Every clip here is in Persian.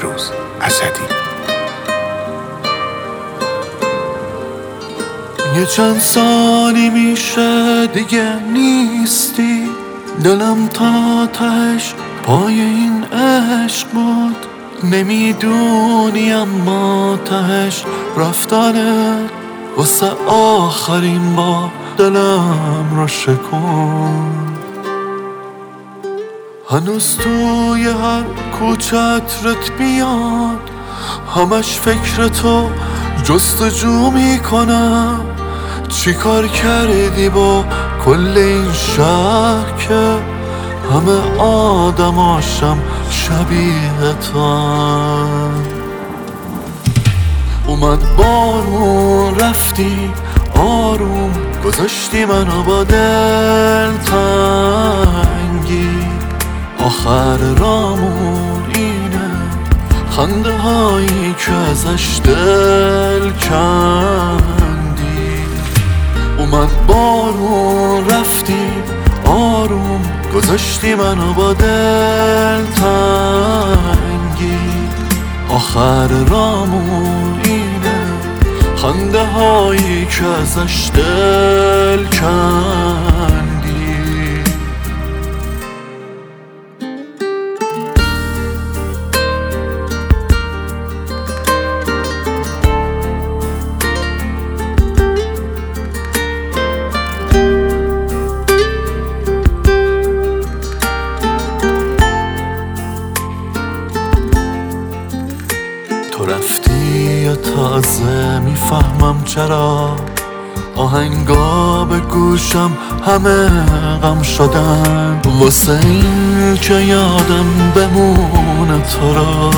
بهروز اسدی. یه چند سالی میشه دیگه نیستی، دلم تا تهش پای این عشق بود. نمیدونی اما تهش رفتنت واسه آخرین بار دلم رو شکن. هنوز توی هر کوچت رت بیاد، همش فکر تو جستجو میکنم. چی کار کردی با کل این شهر که همه آدماشم شبیه تو؟ اومد بارون رفتی آروم، گذاشتی منو با دل تنگی. آخر رامون اینه، خنده هایی که ازش دل کندی. اومد بارون رفتی آروم، گذاشتی منو با دل تنگی. آخر رامون اینه، خنده هایی که ازش دل کندی. تو رفتی تازه میفهمم چرا آهنگا به گوشم همه غم شدن، واسه این که یادم بمونه تو را.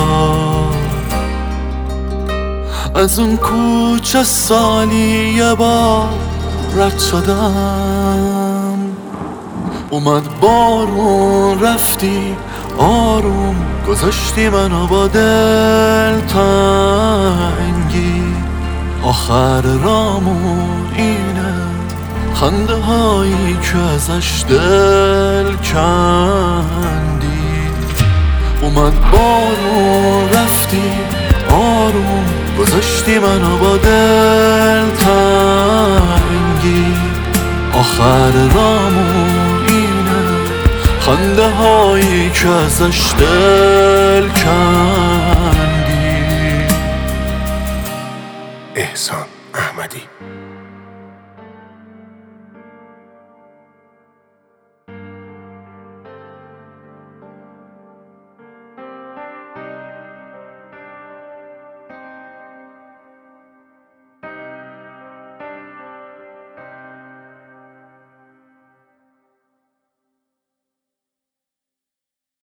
از اون کوچه سالی یه بار رد شدم. اومد بارون رفتی آروم، گذاشتی منو با دل تنگی. آخر رامون اینه، خنده هایی که ازش دل کندی. اومد بارون رفتی آروم، گذاشتی منو با دل تنگی. آخر رامون اینه، خنده هایی که ازش دل کندی. احسان احمدی.